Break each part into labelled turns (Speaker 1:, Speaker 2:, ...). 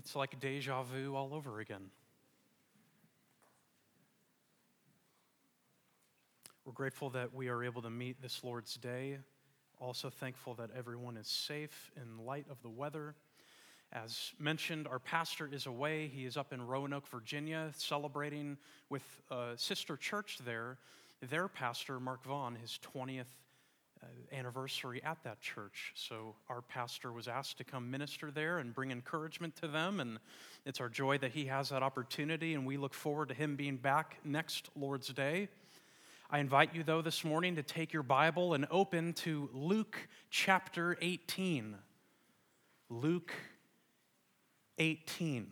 Speaker 1: It's like deja vu all over again. We're grateful that we are able to meet this Lord's Day. Also thankful that everyone is safe in light of the weather. As mentioned, our pastor is away. He is up in Roanoke, Virginia, celebrating with a sister church there, their pastor, Mark Vaughn, his 20th anniversary at that church. So our pastor was asked to come minister there and bring encouragement to them, and it's our joy that he has that opportunity, and we look forward to him being back next Lord's Day. I invite you, though, this morning to take your Bible and open to Luke chapter 18. Luke 18.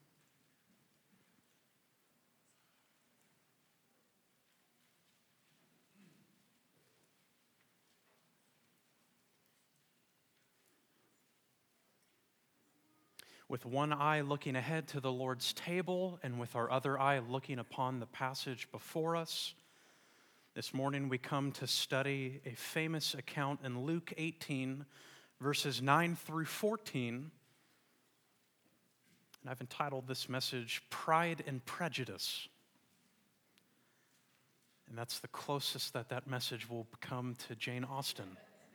Speaker 1: With one eye looking ahead to the Lord's table and with our other eye looking upon the passage before us, this morning we come to study a famous account in Luke 18, verses 9 through 14. And I've entitled this message, Pride and Prejudice. And that's the closest that message will come to Jane Austen.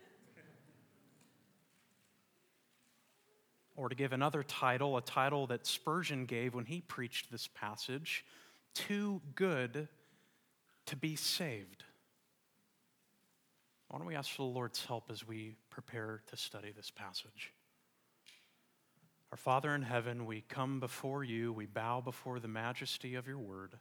Speaker 1: Or to give another title, a title that Spurgeon gave when he preached this passage, Too Good to Be Saved. Why don't we ask for the Lord's help as we prepare to study this passage? Our Father in heaven, we come before you, we bow before the majesty of your word.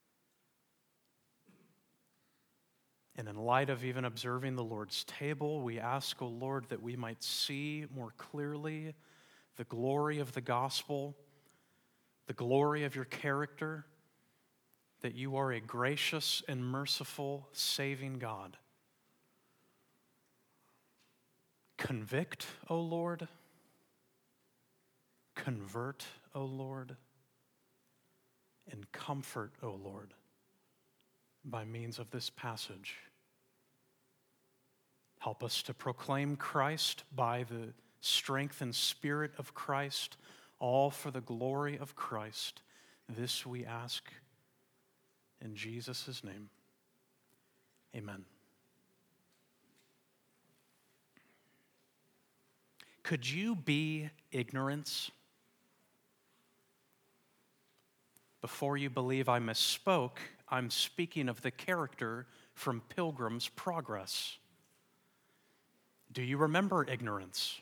Speaker 1: And in light of even observing the Lord's table, we ask, O Lord, that we might see more clearly the glory of the gospel, the glory of your character, that you are a gracious and merciful, saving God. Convict, O Lord. Convert, O Lord. And comfort, O Lord, by means of this passage. Help us to proclaim Christ by the strength and spirit of Christ, all for the glory of Christ. This we ask in Jesus' name. Amen. Could you be ignorance? Before you believe I misspoke, I'm speaking of the character from Pilgrim's Progress. Do you remember ignorance?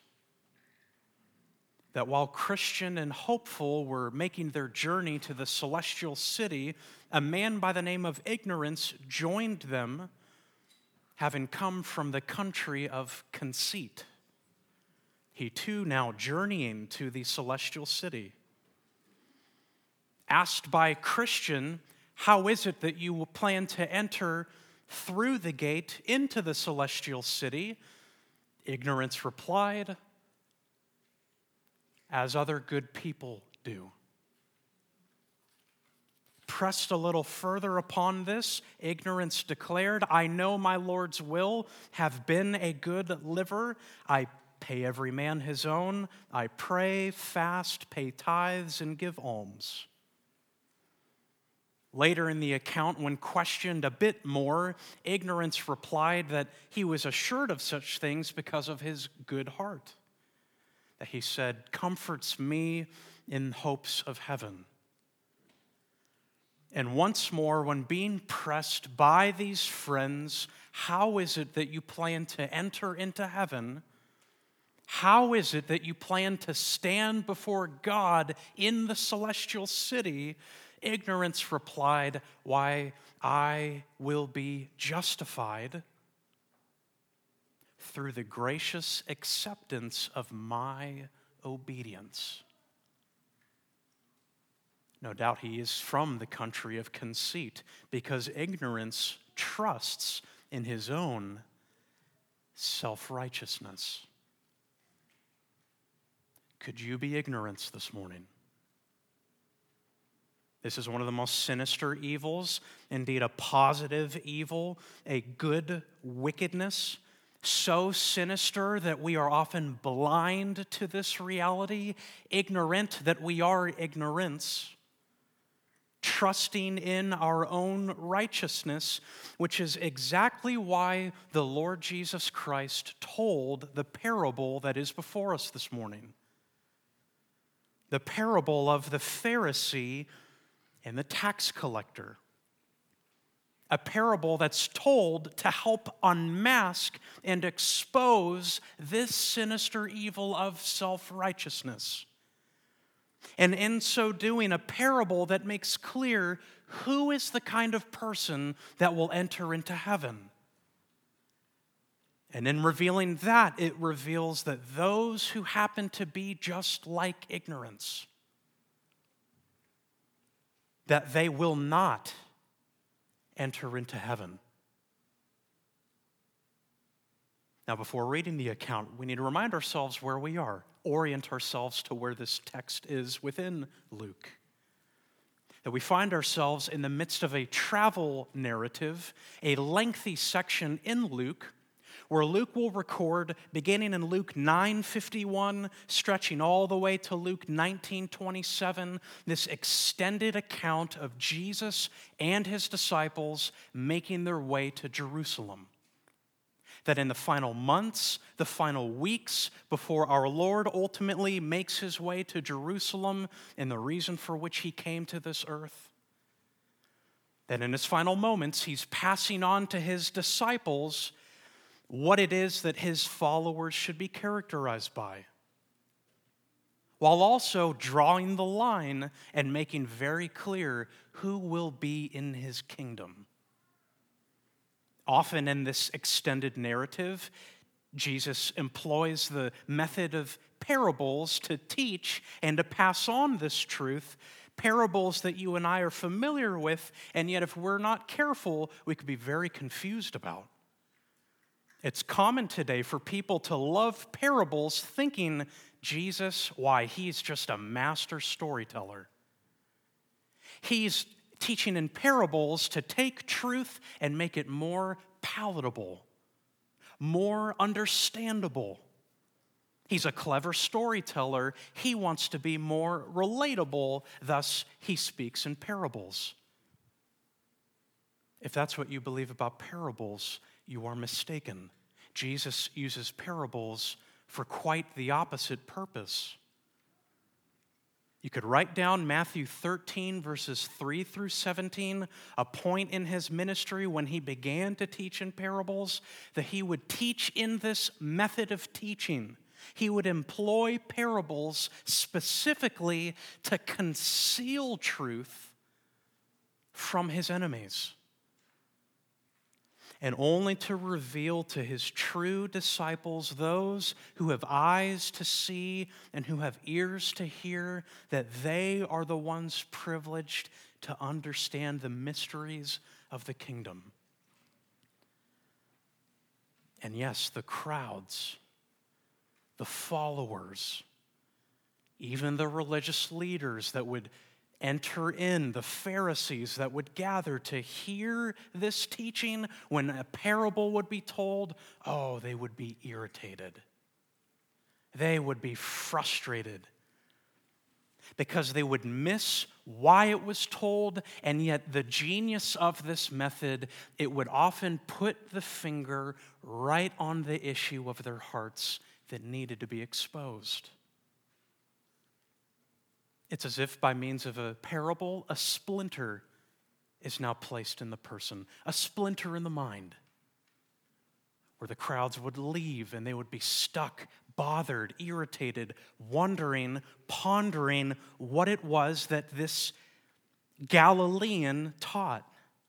Speaker 1: That while Christian and hopeful were making their journey to the celestial city, a man by the name of Ignorance joined them, having come from the country of Conceit. He too now journeying to the celestial city. Asked by Christian, how is it that you will plan to enter through the gate into the celestial city? Ignorance replied, as other good people do. Pressed a little further upon this, Ignorance declared, I know my Lord's will, have been a good liver. I pay every man his own. I pray, fast, pay tithes, and give alms. Later in the account, when questioned a bit more, Ignorance replied that he was assured of such things because of his good heart. That he said, comforts me in hopes of heaven. And once more, when being pressed by these friends, how is it that you plan to enter into heaven? How is it that you plan to stand before God in the celestial city? Ignorance replied, why, I will be justified through the gracious acceptance of my obedience. No doubt he is from the country of Conceit, because Ignorance trusts in his own self-righteousness. Could you be Ignorance this morning? This is one of the most sinister evils, indeed a positive evil, a good wickedness. so sinister that we are often blind to this reality, ignorant that we are ignorance, trusting in our own righteousness, which is exactly why the Lord Jesus Christ told the parable that is before us this morning. The parable of the Pharisee and the tax collector. A parable that's told to help unmask and expose this sinister evil of self-righteousness. And in so doing, a parable that makes clear who is the kind of person that will enter into heaven. And in revealing that, it reveals that those who happen to be just like ignorance, that they will not enter into heaven. Now, before reading the account, we need to remind ourselves where we are, orient ourselves to where this text is within Luke. That we find ourselves in the midst of a travel narrative, a lengthy section in Luke, where Luke will record, beginning in Luke 9:51, stretching all the way to Luke 19:27, this extended account of Jesus and his disciples making their way to Jerusalem. That in the final months, the final weeks, before our Lord ultimately makes his way to Jerusalem and the reason for which he came to this earth, that in his final moments, he's passing on to his disciples what it is that his followers should be characterized by, while also drawing the line and making very clear who will be in his kingdom. Often in this extended narrative, Jesus employs the method of parables to teach and to pass on this truth, parables that you and I are familiar with, and yet if we're not careful, we could be very confused about. It's common today for people to love parables thinking Jesus, why, he's just a master storyteller. He's teaching in parables to take truth and make it more palatable, more understandable. He's a clever storyteller. He wants to be more relatable, thus he speaks in parables. If that's what you believe about parables, you are mistaken. Jesus uses parables for quite the opposite purpose. You could write down Matthew 13, verses 3 through 17, a point in his ministry when he began to teach in parables, that he would teach in this method of teaching. He would employ parables specifically to conceal truth from his enemies, and only to reveal to his true disciples, those who have eyes to see and who have ears to hear, that they are the ones privileged to understand the mysteries of the kingdom. And yes, the crowds, the followers, even the religious leaders that would enter in, the Pharisees that would gather to hear this teaching when a parable would be told, they would be irritated. They would be frustrated because they would miss why it was told, and yet the genius of this method, it would often put the finger right on the issue of their hearts that needed to be exposed. It's as if by means of a parable, a splinter is now placed in the person, a splinter in the mind, where the crowds would leave and they would be stuck, bothered, irritated, wondering, pondering what it was that this Galilean taught.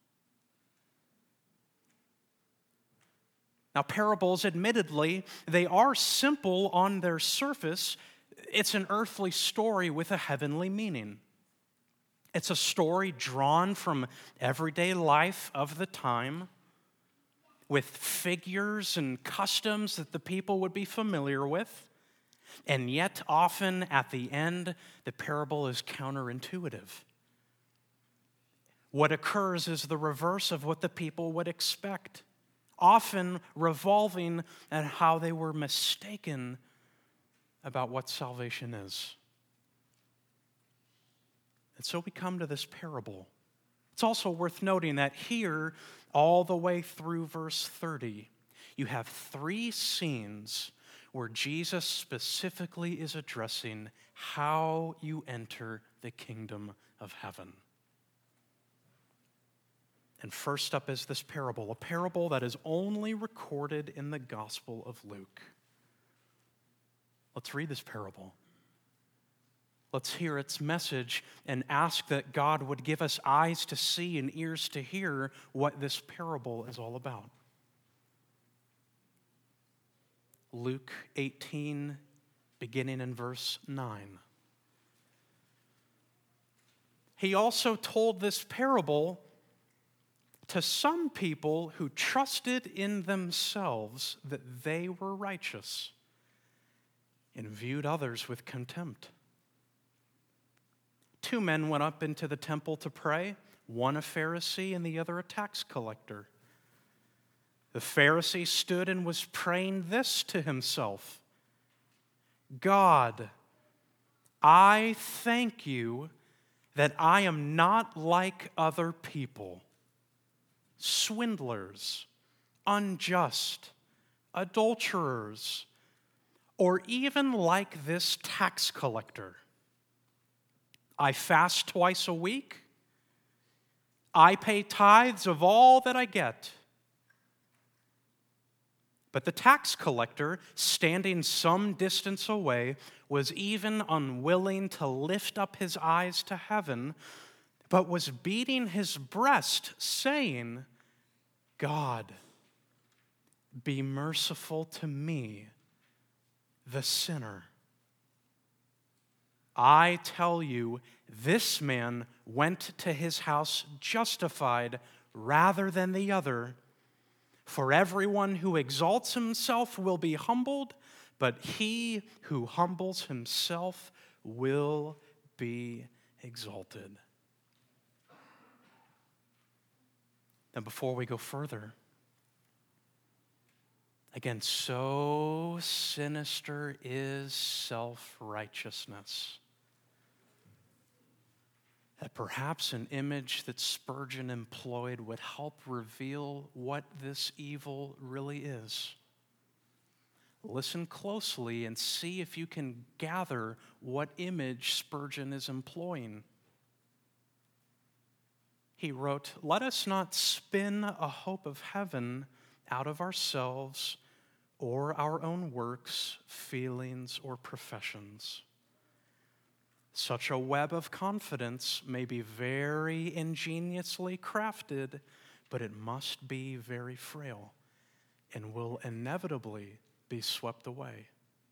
Speaker 1: Now, parables, admittedly, they are simple on their surface. It's an earthly story with a heavenly meaning. It's a story drawn from everyday life of the time, with figures and customs that the people would be familiar with. And yet, often at the end, the parable is counterintuitive. What occurs is the reverse of what the people would expect. often revolving at how they were mistaken about what salvation is. And so we come to this parable. It's also worth noting that here, all the way through verse 30, you have 3 scenes where Jesus specifically is addressing how you enter the kingdom of heaven. And first up is this parable, a parable that is only recorded in the Gospel of Luke. Let's read this parable. Let's hear its message and ask that God would give us eyes to see and ears to hear what this parable is all about. Luke 18, beginning in verse 9. He also told this parable to some people who trusted in themselves that they were righteous and viewed others with contempt. 2 men went up into the temple to pray, one a Pharisee and the other a tax collector. The Pharisee stood and was praying this to himself: God, I thank you that I am not like other people, swindlers, unjust, adulterers, or even like this tax collector. I fast twice a week. I pay tithes of all that I get. But the tax collector, standing some distance away, was even unwilling to lift up his eyes to heaven, but was beating his breast, saying, God, be merciful to me, the sinner. I tell you, this man went to his house justified rather than the other. For everyone who exalts himself will be humbled, but he who humbles himself will be exalted. Now, before we go further, again, so sinister is self-righteousness that perhaps an image that Spurgeon employed would help reveal what this evil really is. Listen closely and see if you can gather what image Spurgeon is employing. He wrote, "Let us not spin a hope of heaven out of ourselves or our own works, feelings, or professions. Such a web of confidence may be very ingeniously crafted, but it must be very frail and will inevitably be swept away.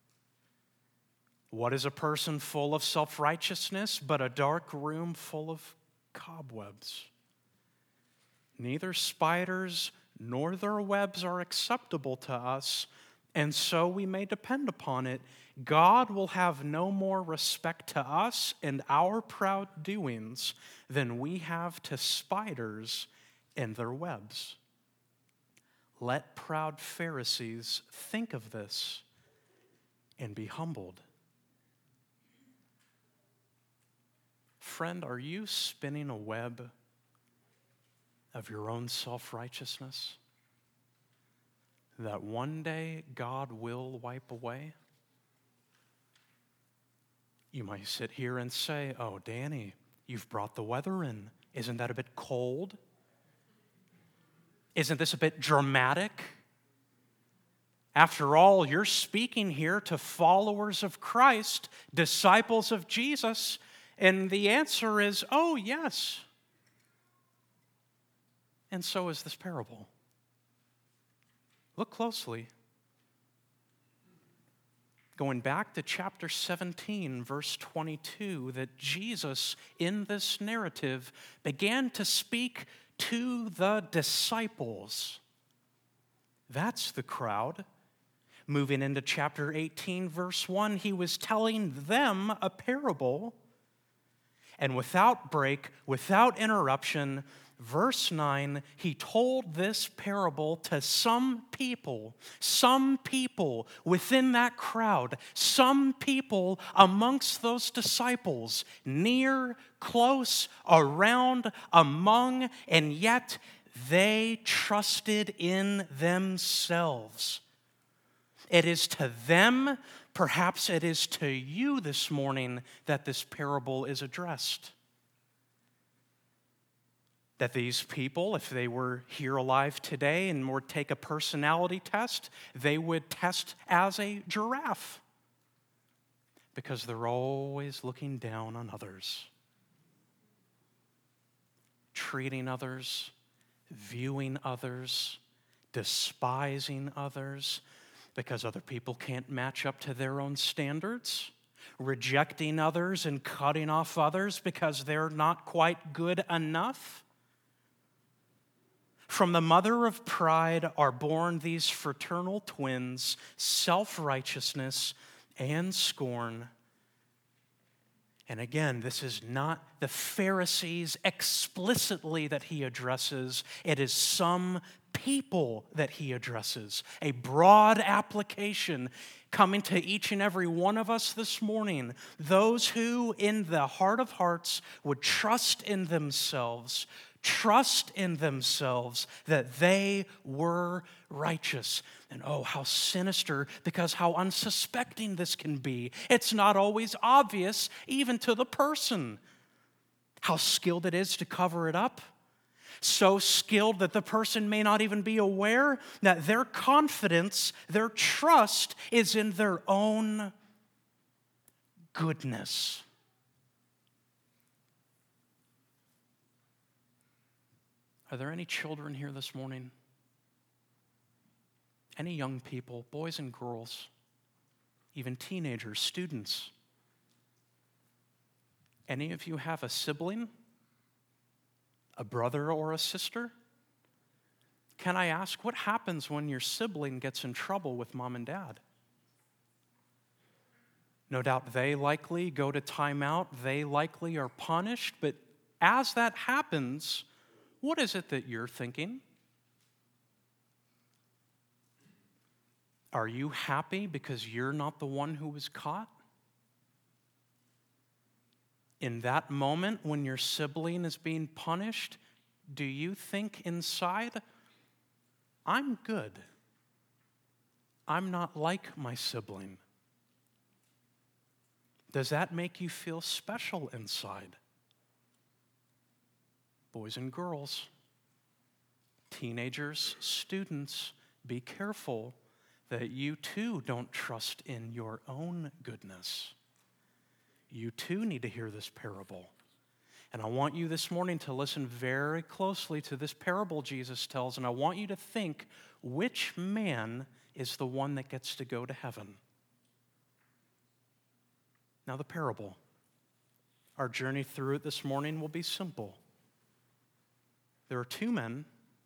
Speaker 1: What is a person full of self-righteousness but a dark room full of cobwebs? Neither spiders nor their webs are acceptable to us, and so we may depend upon it. God will have no more respect to us and our proud doings than we have to spiders and their webs. Let proud Pharisees think of this and be humbled." Friend, are you spinning a web of your own self-righteousness that one day God will wipe away? You might sit here and say, "Oh, Danny, you've brought the weather in. Isn't that a bit cold? Isn't this a bit dramatic? After all, you're speaking here to followers of Christ, disciples of Jesus." And the answer is, oh, yes. And so is this parable. Look closely. Going back to chapter 17, verse 22, that Jesus, in this narrative, began to speak to the disciples. That's the crowd. Moving into chapter 18, verse 1, he was telling them a parable. And without break, without interruption, verse 9, he told this parable to some people within that crowd, some people amongst those disciples, near, close, around, among, and yet they trusted in themselves. It is to them, perhaps it is to you this morning, that this parable is addressed. That these people, if they were here alive today and were to take a personality test, they would test as a giraffe. Because they're always looking down on others. Treating others, viewing others, despising others, because other people can't match up to their own standards. Rejecting others and cutting off others because they're not quite good enough. From the mother of pride are born these fraternal twins, self-righteousness and scorn. And again, this is not the Pharisees explicitly that he addresses. It is some people that he addresses. A broad application coming to each and every one of us this morning. Those who, in the heart of hearts, would trust in themselves that they were righteous. And oh, how sinister, because how unsuspecting this can be. It's not always obvious, even to the person. How skilled it is to cover it up. So skilled that the person may not even be aware that their confidence, their trust is in their own goodness. Are there any children here this morning? Any young people, boys and girls, even teenagers, students? Any of you have a sibling, a brother or a sister? Can I ask, what happens when your sibling gets in trouble with mom and dad? No doubt they likely go to timeout, they likely are punished, but as that happens, what is it that you're thinking? Are you happy because you're not the one who was caught? In that moment when your sibling is being punished, do you think inside, I'm good. I'm not like my sibling. Does that make you feel special inside? Boys and girls, teenagers, students, be careful that you too don't trust in your own goodness. You too need to hear this parable. And I want you this morning to listen very closely to this parable Jesus tells, and I want you to think, which man is the one that gets to go to heaven? Now the parable. Our journey through it this morning will be simple. There are two men,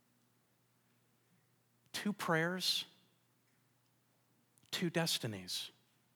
Speaker 1: two prayers, two destinies.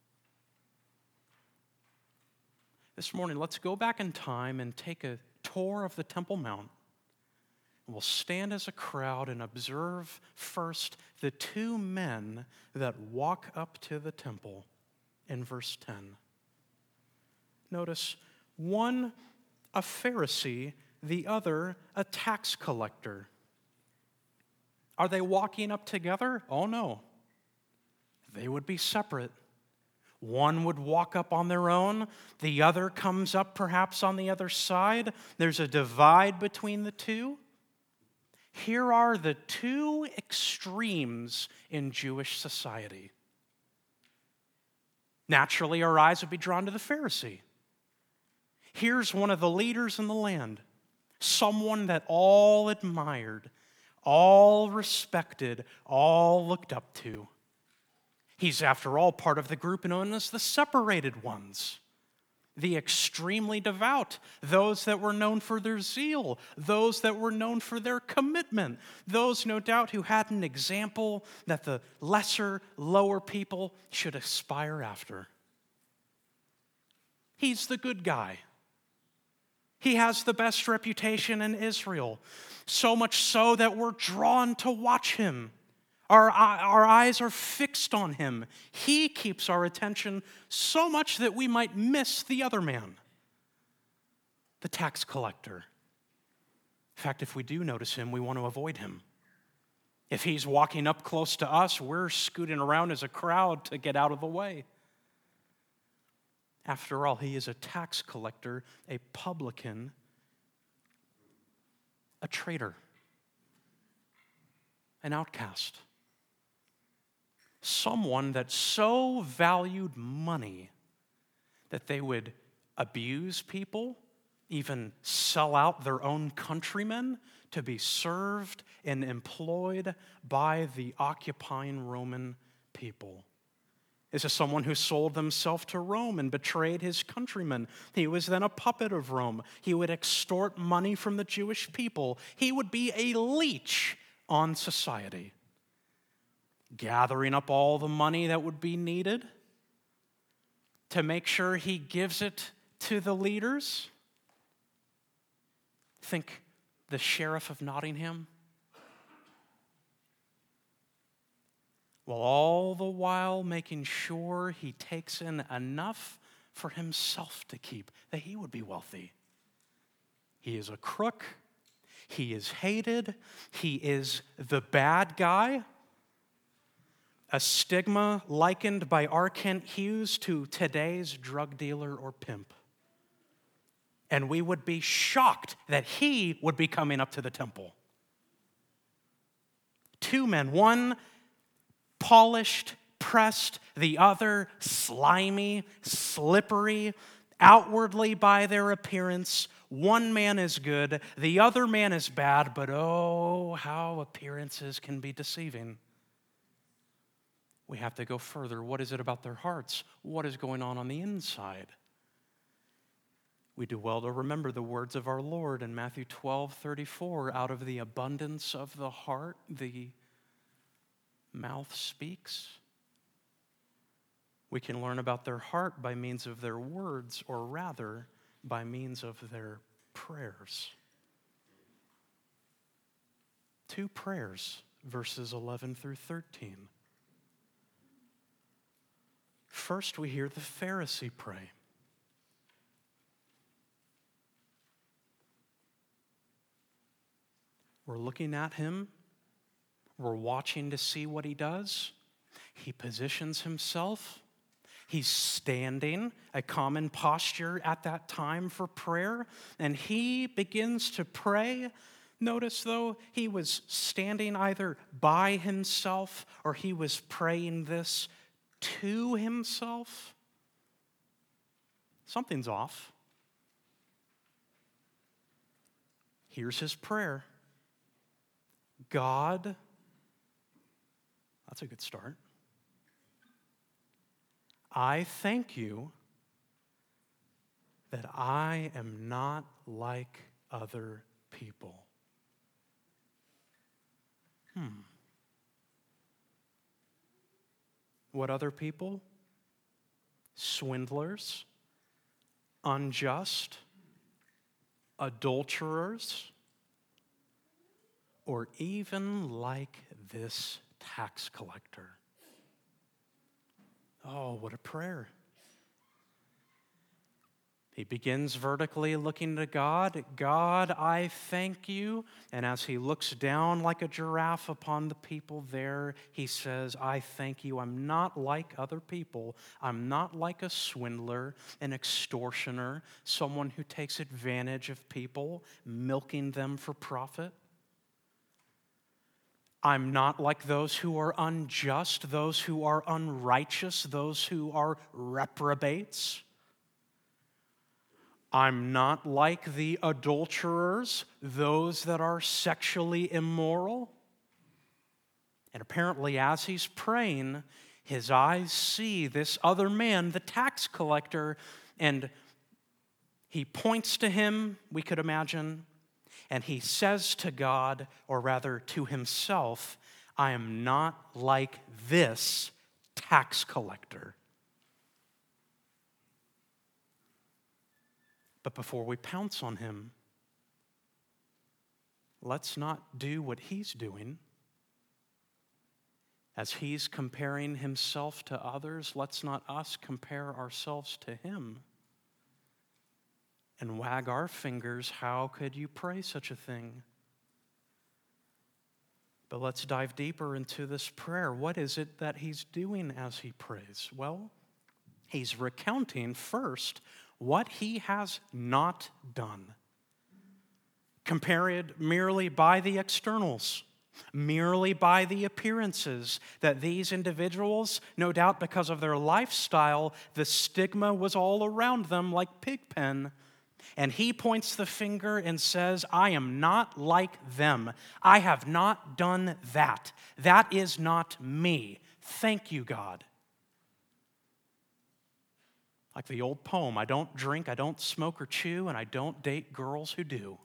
Speaker 1: This morning, let's go back in time and take a tour of the Temple Mount. And we'll stand as a crowd and observe first the two men that walk up to the temple in verse 10. Notice, one a Pharisee, the other a tax collector. Are they walking up together? Oh no. They would be separate. One would walk up on their own. The other comes up perhaps on the other side. There's a divide between the two. Here are the two extremes in Jewish society. Naturally, our eyes would be drawn to the Pharisee. Here's one of the leaders in the land, someone that all admired, all respected, all looked up to. He's, after all, part of the group known as the separated ones, the extremely devout, those that were known for their zeal, those that were known for their commitment, those, no doubt, who had an example that the lesser, lower people should aspire after. He's the good guy. He has the best reputation in Israel, so much so that we're drawn to watch him. Our eyes are fixed on him. He keeps our attention so much that we might miss the other man, the tax collector. In fact, if we do notice him, we want to avoid him. If he's walking up close to us, we're scooting around as a crowd to get out of the way. After all, he is a tax collector, a publican, a traitor, an outcast. Someone that so valued money that they would abuse people, even sell out their own countrymen to be served and employed by the occupying Roman people. This is someone who sold himself to Rome and betrayed his countrymen. He was then a puppet of Rome. He would extort money from the Jewish people. He would be a leech on society, gathering up all the money that would be needed to make sure he gives it to the leaders. Think the sheriff of Nottingham. While all the while making sure he takes in enough for himself to keep, that he would be wealthy. He is a crook. He is hated. He is the bad guy. A stigma likened by R. Kent Hughes to today's drug dealer or pimp. And we would be shocked that he would be coming up to the temple. Two men, one polished, pressed, the other slimy, slippery, outwardly by their appearance. One man is good, the other man is bad, but oh, how appearances can be deceiving. We have to go further. What is it about their hearts? What is going on the inside? We do well to remember the words of our Lord in Matthew 12:34, out of the abundance of the heart, the mouth speaks. We can learn about their heart by means of their words, or rather, by means of their prayers. 2 prayers, verses 11 through 13. First, we hear the Pharisee pray. We're looking at him. We're watching to see what he does. He positions himself. He's standing, a common posture at that time for prayer, and he begins to pray. Notice, though, he was standing either by himself or he was praying this to himself. Something's off. Here's his prayer. God, that's a good start. I thank you that I am not like other people. What other people? Swindlers, unjust, adulterers, or even like this tax collector. Oh, what a prayer. He begins vertically looking to God. God, I thank you. And as he looks down like a giraffe upon the people there, he says, I thank you. I'm not like other people. I'm not like a swindler, an extortioner, someone who takes advantage of people, milking them for profit. I'm not like those who are unjust, those who are unrighteous, those who are reprobates. I'm not like the adulterers, those that are sexually immoral. And apparently, as he's praying, his eyes see this other man, the tax collector, and he points to him, we could imagine, and he says to God, or rather to himself, I am not like this tax collector. But before we pounce on him, let's not do what he's doing. As he's comparing himself to others, let's not us compare ourselves to him and wag our fingers. How could you pray such a thing? But let's dive deeper into this prayer. What is it that he's doing as he prays? Well, he's recounting first what he has not done, compared merely by the externals, merely by the appearances, that these individuals, no doubt because of their lifestyle, the stigma was all around them like Pigpen. And he points the finger and says, I am not like them. I have not done that. That is not me. Thank you, God. Like the old poem, I don't drink, I don't smoke or chew, and I don't date girls who do.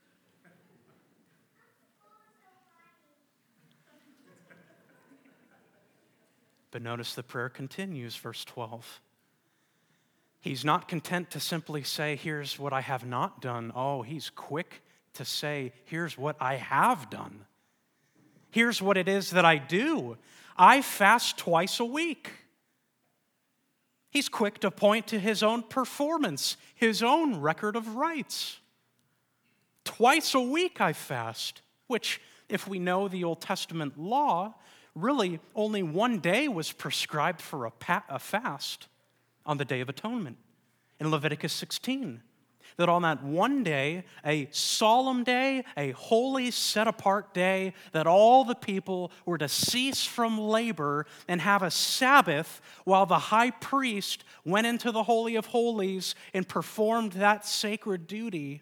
Speaker 1: But notice the prayer continues, verse 12. He's not content to simply say, here's what I have not done. Oh, he's quick to say, here's what I have done. Here's what it is that I do. I fast twice a week. He's quick to point to his own performance, his own record of rights. Twice a week I fast, which, if we know the Old Testament law, really only one day was prescribed for a fast, on the Day of Atonement in Leviticus 16. That on that one day, a solemn day, a holy set-apart day, that all the people were to cease from labor and have a Sabbath while the high priest went into the Holy of Holies and performed that sacred duty.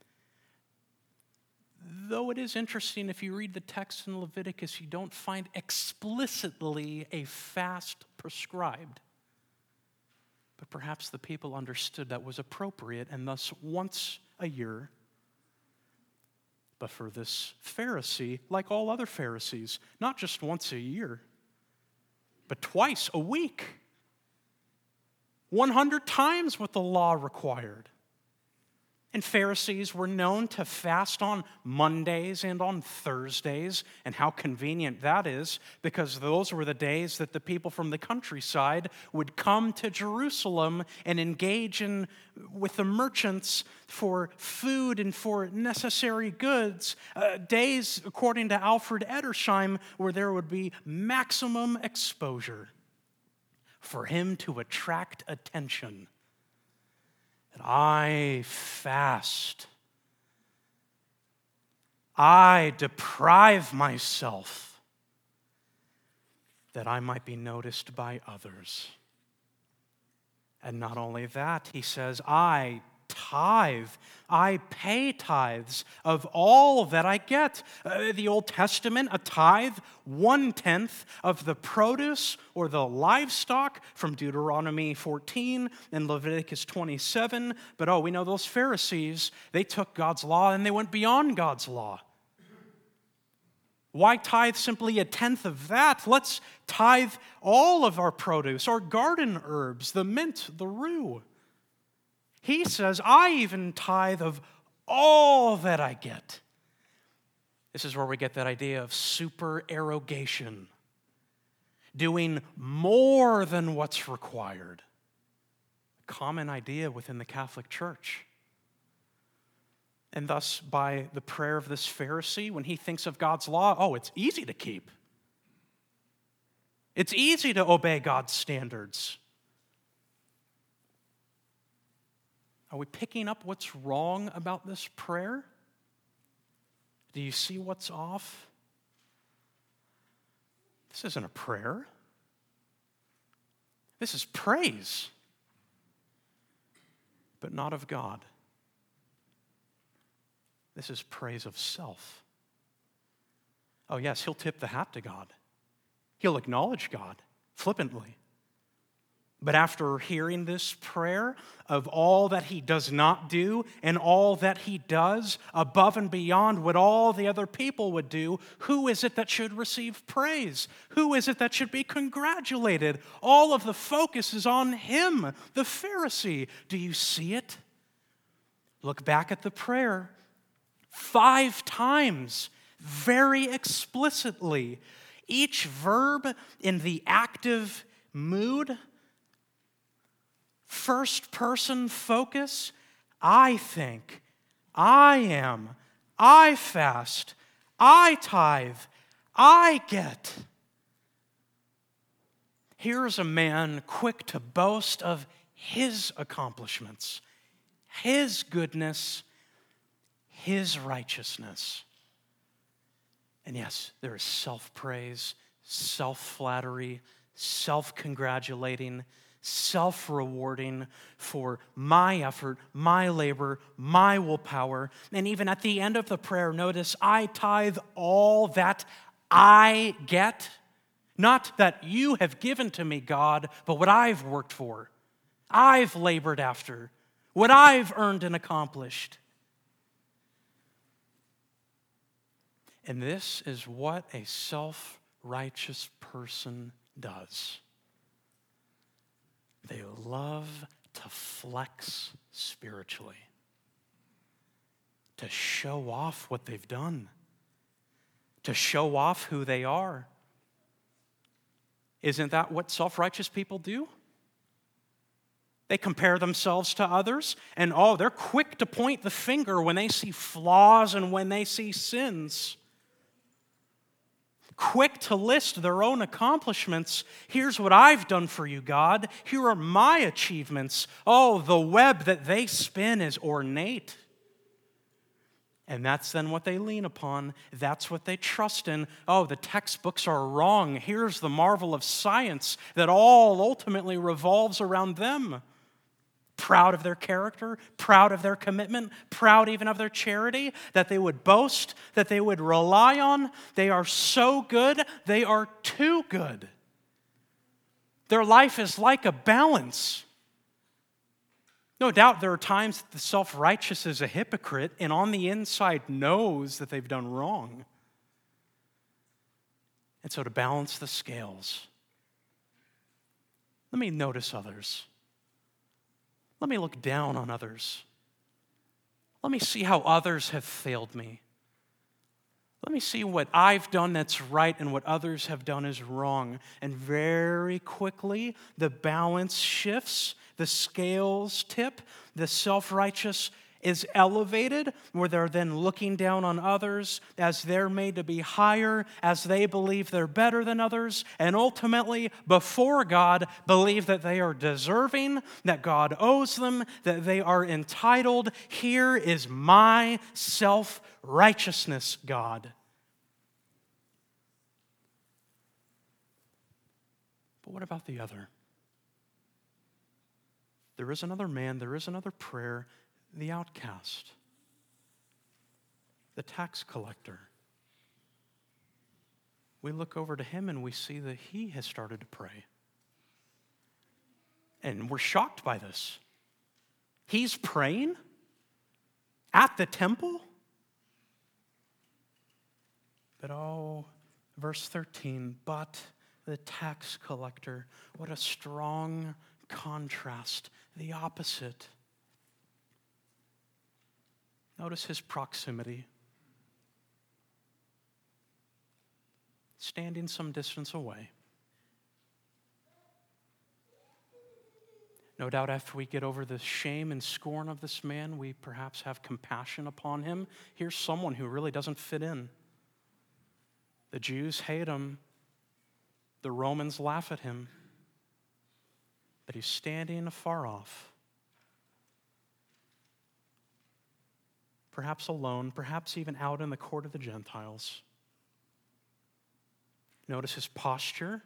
Speaker 1: Though it is interesting, if you read the text in Leviticus, you don't find explicitly a fast prescribed. But perhaps the people understood that was appropriate, and thus once a year. But for this Pharisee, like all other Pharisees, not just once a year, but twice a week. 100 times what the law required. And Pharisees were known to fast on Mondays and on Thursdays, and how convenient that is, because those were the days that the people from the countryside would come to Jerusalem and engage with the merchants for food and for necessary goods. Days, according to Alfred Edersheim, where there would be maximum exposure for him to attract attention. That I fast. I deprive myself that I might be noticed by others. And not only that, he says, I tithe. I pay tithes of all that I get. The Old Testament, a tithe, 1/10 of the produce or the livestock from Deuteronomy 14 and Leviticus 27. But we know those Pharisees, they took God's law and they went beyond God's law. Why tithe simply 1/10 of that? Let's tithe all of our produce, our garden herbs, the mint, the rue. He says, I even tithe of all that I get. This is where we get that idea of supererogation, doing more than what's required. A common idea within the Catholic Church. And thus, by the prayer of this Pharisee, when he thinks of God's law, it's easy to keep. It's easy to obey God's standards. Are we picking up what's wrong about this prayer? Do you see what's off? This isn't a prayer. This is praise, but not of God. This is praise of self. Oh yes, he'll tip the hat to God. He'll acknowledge God flippantly. But after hearing this prayer of all that he does not do and all that he does above and beyond what all the other people would do, who is it that should receive praise? Who is it that should be congratulated? All of the focus is on him, the Pharisee. Do you see it? Look back at the prayer. 5 times, very explicitly. Each verb in the active mood. First person focus. I think. I am. I fast. I tithe. I get. Here's a man quick to boast of his accomplishments, his goodness, his righteousness. And yes, there is self-praise, self-flattery, self-congratulating, self-rewarding for my effort, my labor, my willpower. And even at the end of the prayer, notice, I tithe all that I get. Not that you have given to me, God, but what I've worked for, I've labored after, what I've earned and accomplished. And this is what a self-righteous person does. They love to flex spiritually, to show off what they've done, to show off who they are. Isn't that what self-righteous people do? They compare themselves to others, and they're quick to point the finger when they see flaws and when they see sins. Quick to list their own accomplishments. Here's what I've done for you, God. Here are my achievements. Oh, the web that they spin is ornate. And that's then what they lean upon. That's what they trust in. Oh, the textbooks are wrong. Here's the marvel of science that all ultimately revolves around them. Proud of their character, proud of their commitment, proud even of their charity, that they would boast, that they would rely on. They are so good, they are too good. Their life is like a balance. No doubt there are times that the self-righteous is a hypocrite and on the inside knows that they've done wrong. And so to balance the scales, let me notice others. Let me look down on others. Let me see how others have failed me. Let me see what I've done that's right and what others have done is wrong. And very quickly, the balance shifts, the scales tip, the self-righteous is elevated, where they're then looking down on others as they're made to be higher, as they believe they're better than others, and ultimately, before God, believe that they are deserving, that God owes them, that they are entitled. Here is my self-righteousness, God. But what about the other? There is another man, there is another prayer, the outcast, the tax collector. We look over to him and we see that he has started to pray. And we're shocked by this. He's praying at the temple? But verse 13, but the tax collector, what a strong contrast, the opposite. Notice his proximity. Standing some distance away. No doubt after we get over the shame and scorn of this man, we perhaps have compassion upon him. Here's someone who really doesn't fit in. The Jews hate him. The Romans laugh at him. But he's standing afar off. Perhaps alone, perhaps even out in the court of the Gentiles. Notice his posture.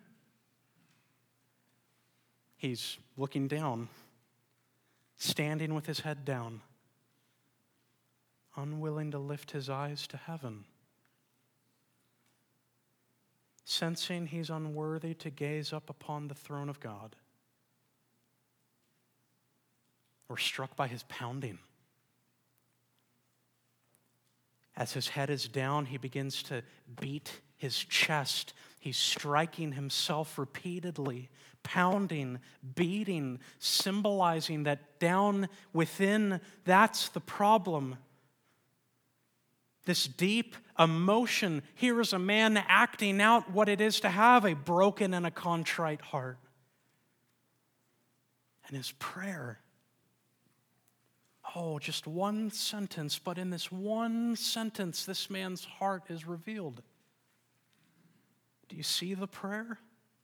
Speaker 1: He's looking down, standing with his head down, unwilling to lift his eyes to heaven, sensing he's unworthy to gaze up upon the throne of God. We're struck by his pounding. As his head is down, he begins to beat his chest. He's striking himself repeatedly, pounding, beating, symbolizing that down within, that's the problem. This deep emotion. Here is a man acting out what it is to have a broken and a contrite heart. And his prayer, just one sentence, but in this one sentence, this man's heart is revealed. Do you see the prayer?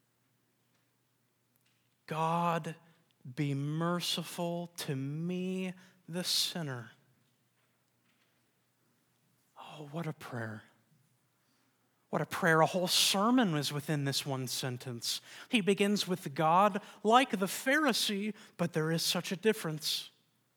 Speaker 1: God, be merciful to me, the sinner. Oh, what a prayer. What a prayer. A whole sermon is within this one sentence. He begins with God like the Pharisee, but there is such a difference.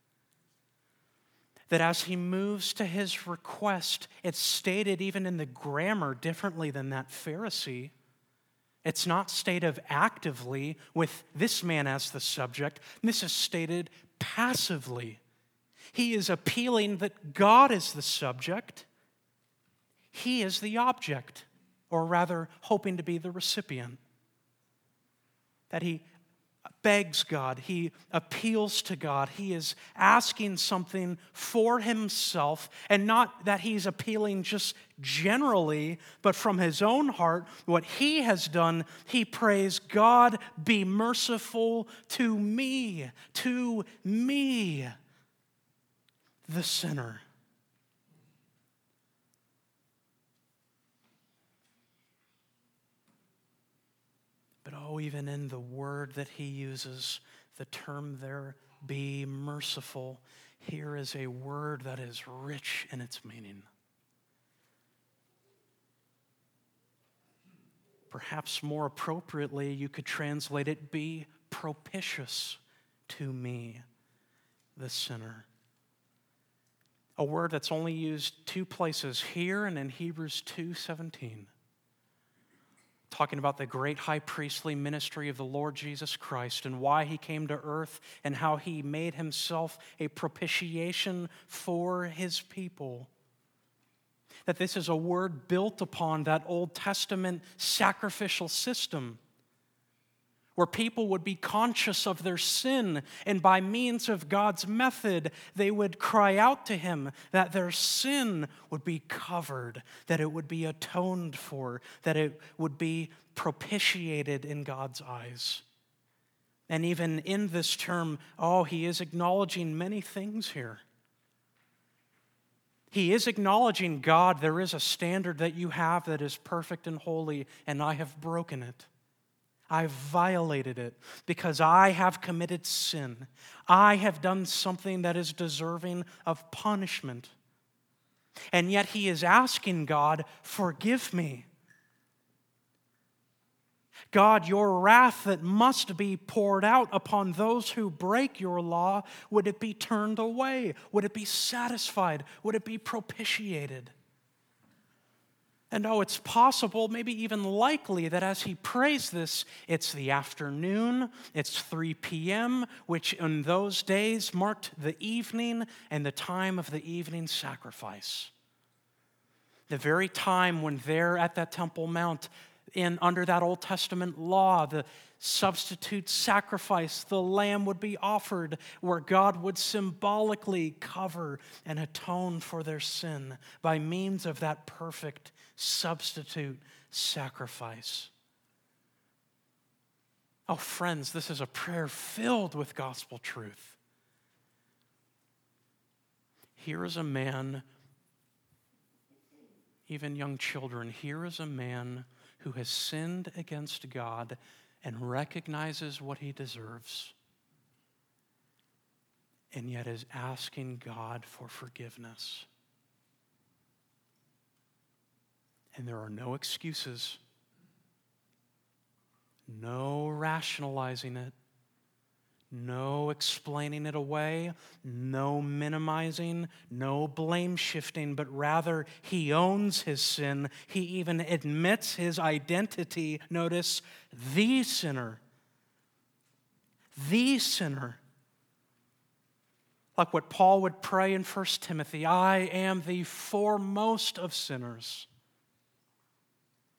Speaker 1: That as he moves to his request, it's stated even in the grammar differently than that Pharisee. It's not stated actively with this man as the subject. This is stated passively. He is appealing that God is the subject. He is the object, or rather, hoping to be the recipient. That he begs God, he appeals to God, he is asking something for himself, and not that he's appealing just generally, but from his own heart, what he has done, he prays, God, be merciful to me, the sinner. But even in the word that he uses, the term there, be merciful, here is a word that is rich in its meaning. Perhaps more appropriately, you could translate it, be propitious to me, the sinner. A word that's only used two places, here and in Hebrews 2:17. Talking about the great high priestly ministry of the Lord Jesus Christ and why he came to earth and how he made himself a propitiation for his people. That this is a word built upon that Old Testament sacrificial system where people would be conscious of their sin, and by means of God's method, they would cry out to him that their sin would be covered, that it would be atoned for, that it would be propitiated in God's eyes. And even in this term, he is acknowledging many things here. He is acknowledging, God, there is a standard that you have that is perfect and holy, and I have broken it. I've violated it because I have committed sin. I have done something that is deserving of punishment. And yet he is asking God, forgive me. God, your wrath that must be poured out upon those who break your law, would it be turned away? Would it be satisfied? Would it be propitiated? And it's possible, maybe even likely, that as he prays this, it's the afternoon, it's 3 p.m., which in those days marked the evening and the time of the evening sacrifice. The very time when there at that Temple Mount, under that Old Testament law, the substitute sacrifice, the lamb would be offered, where God would symbolically cover and atone for their sin by means of that perfect substitute sacrifice. Friends, this is a prayer filled with gospel truth. Here is a man, even young children, here is a man who has sinned against God and recognizes what he deserves, and yet is asking God for forgiveness. And there are no excuses, no rationalizing it, no explaining it away, no minimizing, no blame shifting, but rather he owns his sin. He even admits his identity. Notice, the sinner. The sinner. Like what Paul would pray in 1 Timothy, I am the foremost of sinners.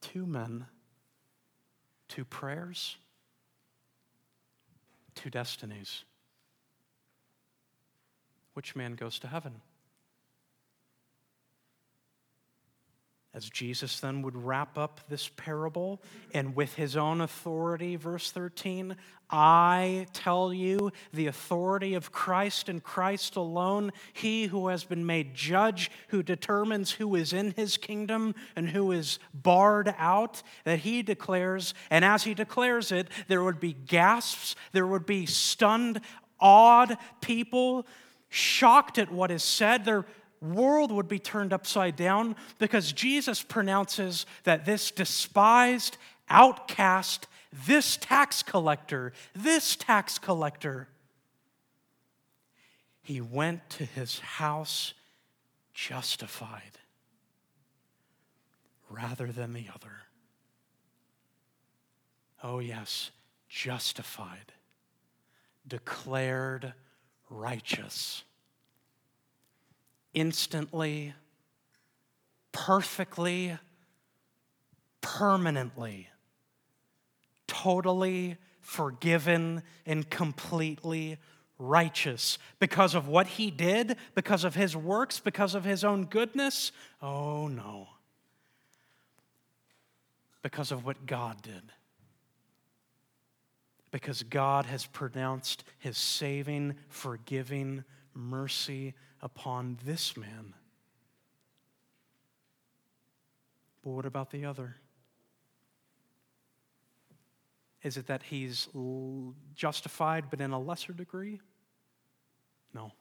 Speaker 1: two men, two prayers, two destinies. Which man goes to heaven? As Jesus then would wrap up this parable, and with his own authority, verse 13, I tell you the authority of Christ and Christ alone, he who has been made judge, who determines who is in his kingdom and who is barred out, that he declares, and as he declares it, there would be gasps, there would be stunned, awed people, shocked at what is said. Their world would be turned upside down because Jesus pronounces that this despised, outcast, this tax collector, he went to his house justified rather than the other. Oh yes, justified, declared righteous. Instantly, perfectly, permanently, totally forgiven and completely righteous because of what he did, because of his works, because of his own goodness? Oh no. Because of what God did. Because God has pronounced his saving, forgiving mercy upon this man. But what about the other? Is it that he's justified but in a lesser degree? No.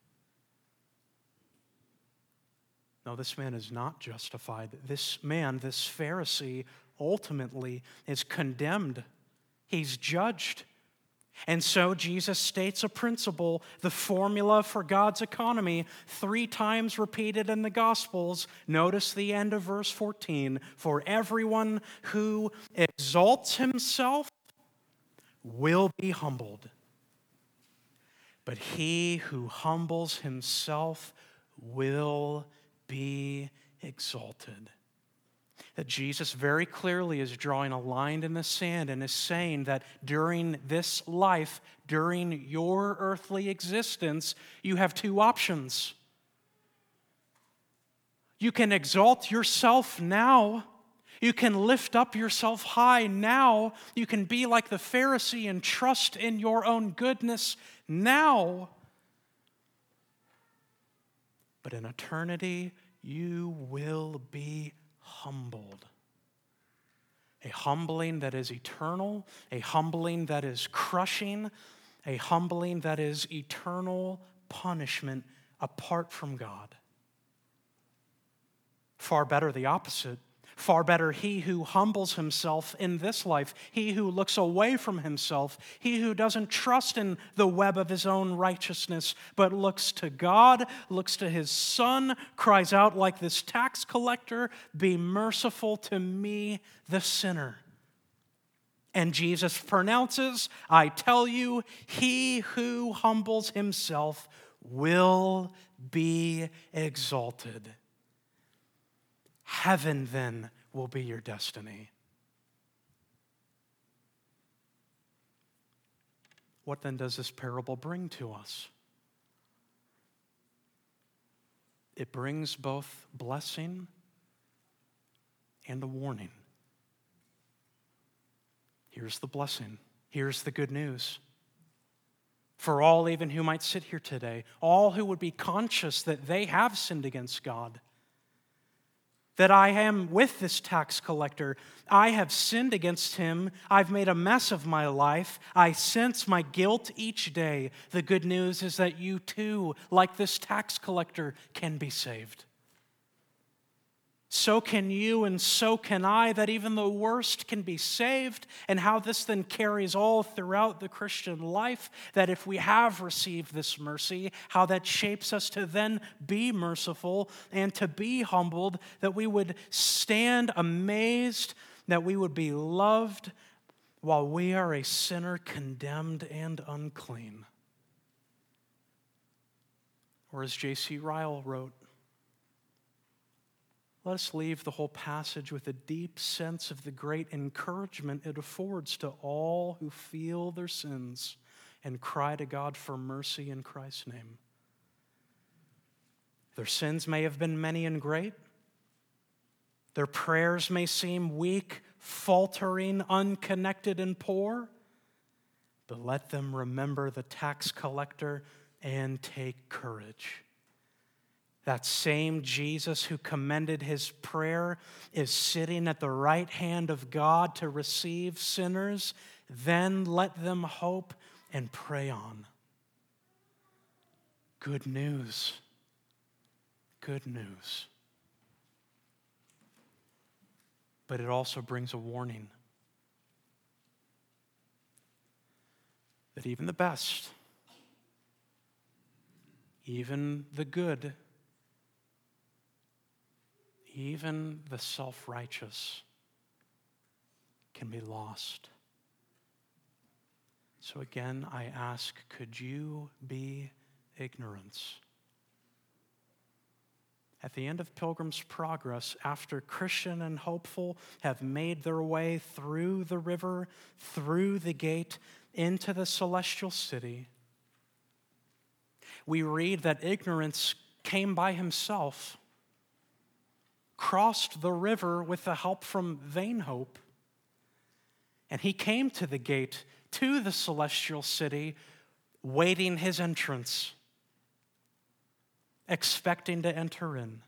Speaker 1: No, this man is not justified. This man, this Pharisee, ultimately is condemned. He's judged. And so Jesus states a principle, the formula for God's economy, 3 times repeated in the Gospels. Notice the end of verse 14. For everyone who exalts himself will be humbled, but he who humbles himself will be exalted. That Jesus very clearly is drawing a line in the sand and is saying that during this life, during your earthly existence, you have 2 options. You can exalt yourself now. You can lift up yourself high now. You can be like the Pharisee and trust in your own goodness now. But in eternity, you will be humbled. A humbling that is eternal, a humbling that is crushing, a humbling that is eternal punishment apart from God. Far better the opposite. Far better he who humbles himself in this life, he who looks away from himself, he who doesn't trust in the web of his own righteousness, but looks to God, looks to his Son, cries out like this tax collector, "Be merciful to me, the sinner." And Jesus pronounces, I tell you, he who humbles himself will be exalted. Heaven, then, will be your destiny. What then does this parable bring to us? It brings both blessing and a warning. Here's the blessing. Here's the good news. For all even who might sit here today, all who would be conscious that they have sinned against God, that I am with this tax collector. I have sinned against him. I've made a mess of my life. I sense my guilt each day. The good news is that you too, like this tax collector, can be saved. So can you and so can I, that even the worst can be saved, and how this then carries all throughout the Christian life, that if we have received this mercy, how that shapes us to then be merciful and to be humbled, that we would stand amazed, that we would be loved while we are a sinner condemned and unclean. Or as J.C. Ryle wrote, let us leave the whole passage with a deep sense of the great encouragement it affords to all who feel their sins and cry to God for mercy in Christ's name. Their sins may have been many and great. Their prayers may seem weak, faltering, unconnected, and poor. But let them remember the tax collector and take courage. That same Jesus who commended his prayer is sitting at the right hand of God to receive sinners. Then let them hope and pray on. Good news. Good news. But it also brings a warning that even the best, even the good, even the self-righteous can be lost. So again, I ask, could you be ignorance? At the end of Pilgrim's Progress, after Christian and Hopeful have made their way through the river, through the gate, into the celestial city, we read that Ignorance came by himself, crossed the river with the help from Vain Hope, and he came to the gate, to the celestial city, waiting his entrance, expecting to enter in.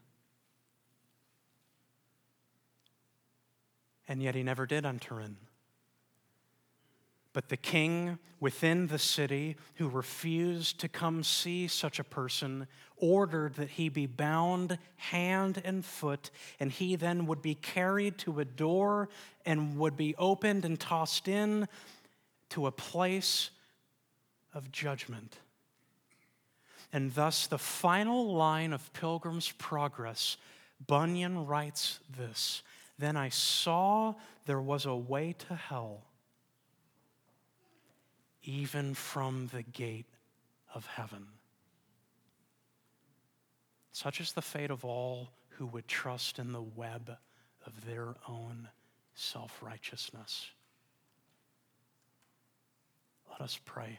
Speaker 1: And yet he never did enter in. But the king within the city, who refused to come see such a person, ordered that he be bound hand and foot, and he then would be carried to a door and would be opened and tossed in to a place of judgment. And thus, the final line of Pilgrim's Progress, Bunyan writes this: "Then I saw there was a way to hell, even from the gate of heaven." Such is the fate of all who would trust in the web of their own self-righteousness. Let us pray.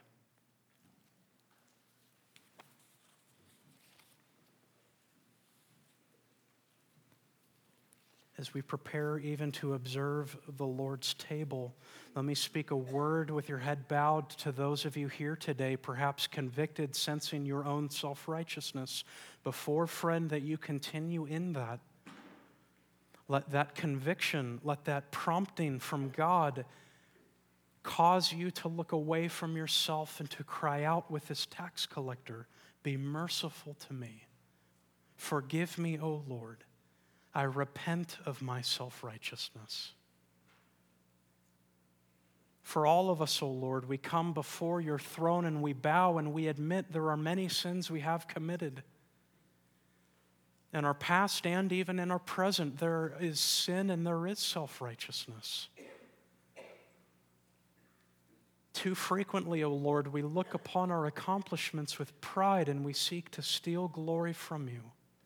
Speaker 1: As we prepare even to observe the Lord's table, let me speak a word with your head bowed to those of you here today, perhaps convicted, sensing your own self-righteousness. Before, friend, that you continue in that, let that conviction, let that prompting from God cause you to look away from yourself and to cry out with this tax collector, "Be merciful to me. Forgive me, O Lord. I repent of my self-righteousness." For all of us, O Lord, we come before your throne and we bow and we admit there are many sins we have committed. In our past and even in our present, there is sin and there is self-righteousness. Too frequently, O Lord, we look upon our accomplishments with pride and we seek to steal glory from you.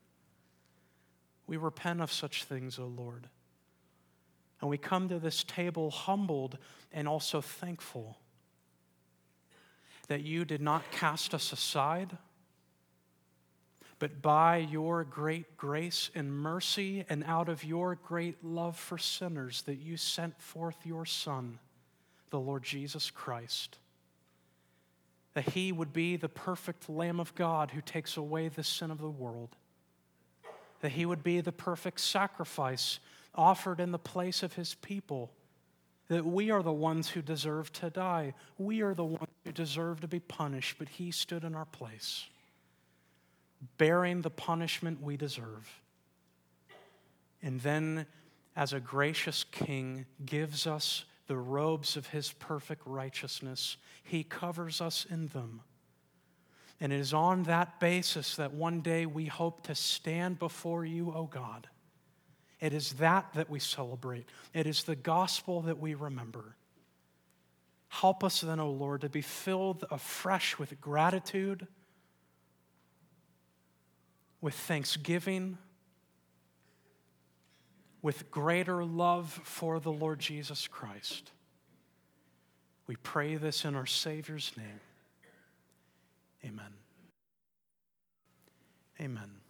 Speaker 1: We repent of such things, O Lord. And we come to this table humbled and also thankful that you did not cast us aside, but by your great grace and mercy and out of your great love for sinners that you sent forth your Son, the Lord Jesus Christ, that he would be the perfect Lamb of God who takes away the sin of the world, that he would be the perfect sacrifice offered in the place of his people, that we are the ones who deserve to die. We are the ones who deserve to be punished, but he stood in our place, bearing the punishment we deserve. And then, as a gracious king gives us the robes of his perfect righteousness, he covers us in them. And it is on that basis that one day we hope to stand before you, O God. It is that we celebrate. It is the gospel that we remember. Help us then, O Lord, to be filled afresh with gratitude, with thanksgiving, with greater love for the Lord Jesus Christ. We pray this in our Savior's name. Amen. Amen.